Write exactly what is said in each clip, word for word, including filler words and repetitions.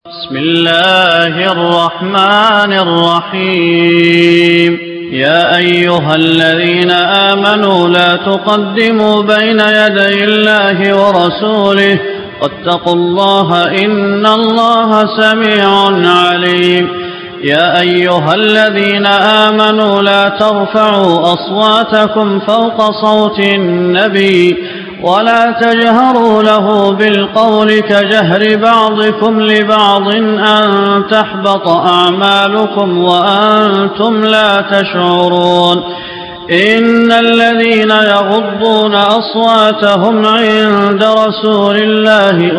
بسم الله الرحمن الرحيم. يا أيها الذين آمنوا لا تقدموا بين يدي الله ورسوله واتقوا الله إن الله سميع عليم. يا أيها الذين آمنوا لا ترفعوا أصواتكم فوق صوت النبي ولا تجهروا له بالقول كجهر بعضكم لبعض أن تحبط أعمالكم وأنتم لا تشعرون. إن الذين يغضون أصواتهم عند رسول الله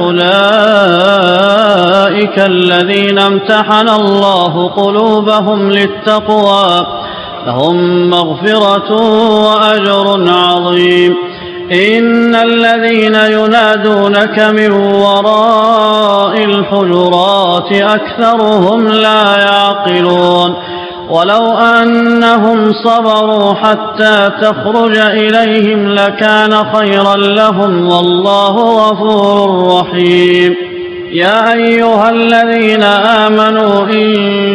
أولئك الذين امتحن الله قلوبهم للتقوى لهم مغفرة وأجر عظيم. إن الذين ينادونك من وراء الحجرات أكثرهم لا يعقلون. ولو أنهم صبروا حتى تخرج إليهم لكان خيرا لهم والله غفور رحيم. يا أيها الذين آمنوا إن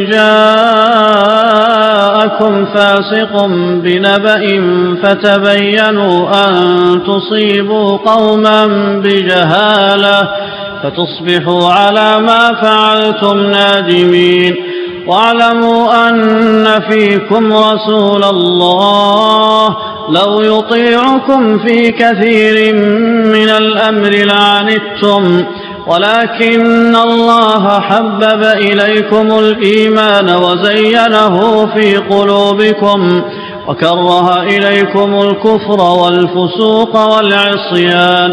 جاءكم فاسق بنبأ فتبينوا أن تصيبوا قوما بجهالة فتصبحوا على ما فعلتم نادمين. واعلموا أن فيكم رسول الله لو يطيعكم في كثير من الأمر لعنتم ولكن الله حبب إليكم الإيمان وزينه في قلوبكم وكره إليكم الكفر والفسوق والعصيان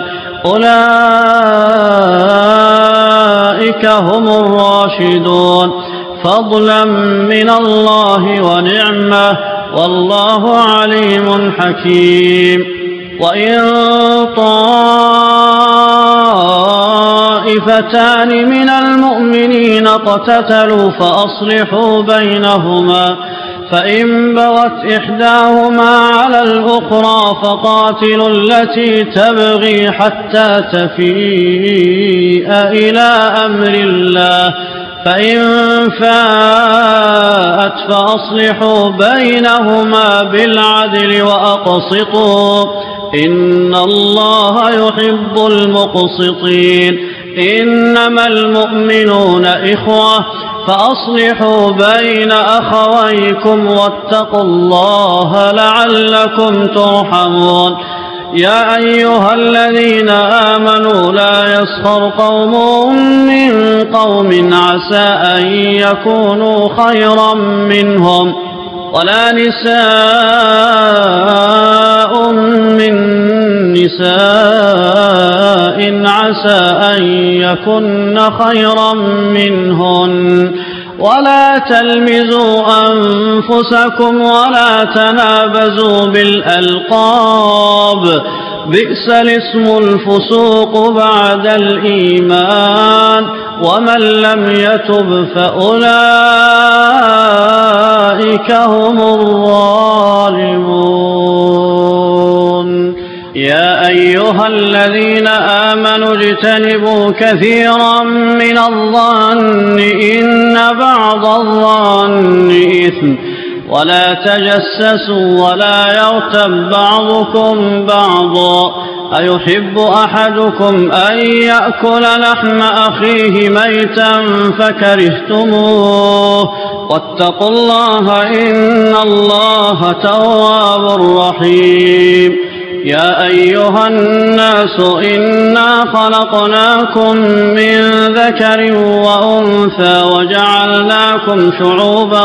أولئك هم الراشدون فضلا من الله ونعمة والله عليم حكيم. وإن طائفتان من المؤمنين اقتتلوا فأصلحوا بينهما فإن بغت إحداهما على الأخرى فقاتلوا التي تبغي حتى تفيء إلى أمر الله فإن فاءت فأصلحوا بينهما بالعدل وأقسطوا إن الله يحب المقسطين. إنما المؤمنون إخوة فأصلحوا بين أخويكم واتقوا الله لعلكم ترحمون. يا أيها الذين آمنوا لا يسخر قوم من قوم عسى أن يكونوا خيرا منهم ولا نساء من نساء عسى أن يكن خيرا منهن ولا تلمزوا أنفسكم ولا تنابزوا بالألقاب بئس الاسم الفسوق بعد الإيمان ومن لم يتب فأولئك هم الظالمون. يا أيها الذين آمنوا اجتنبوا كثيرا من الظن إن بعض الظن إثم ولا تجسسوا ولا يغتب بعضكم بعضا أيحب أحدكم أن يأكل لحم أخيه ميتا فكرهتموه واتقوا الله إن الله تواب رحيم. يا أيها الناس إنا خلقناكم من ذكر وأنثى وجعلناكم شعوبا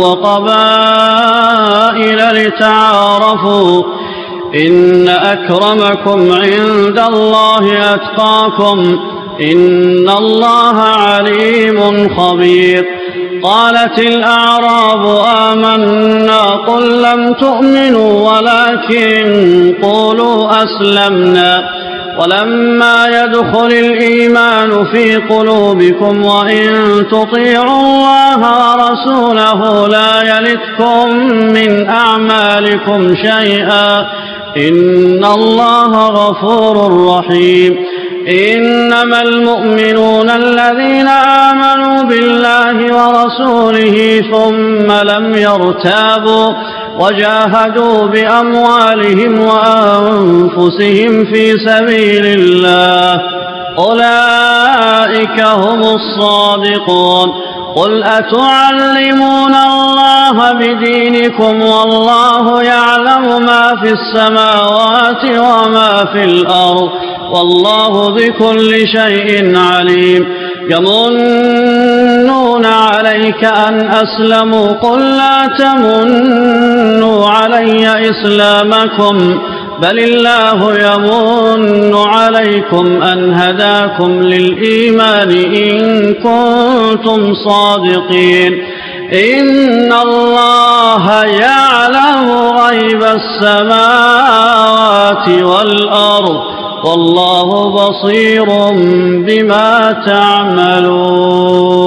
وقبائل لتعارفوا إن أكرمكم عند الله أتقاكم إن الله عليم خبير. قالت الأعراب آمنا قل لم تؤمنوا ولكن قولوا أسلمنا ولما يدخل الإيمان في قلوبكم وإن تطيعوا الله ورسوله لا يلتكم من أعمالكم شيئا إن الله غفور رحيم. إنما المؤمنون الذين آمنوا رسوله ثم لم يرتابوا وجاهدوا بأموالهم وأنفسهم في سبيل الله أولئك هم الصادقون. قل أتعلمون الله بدينكم والله يعلم ما في السماوات وما في الأرض والله بكل شيء عليم. يمنون عليك أن أسلموا قل لا تمنوا علي إسلامكم بل الله يمن عليكم أن هداكم للإيمان إن كنتم صادقين. إن الله يعلم غيب السماوات والأرض والله بصير بما تعملون.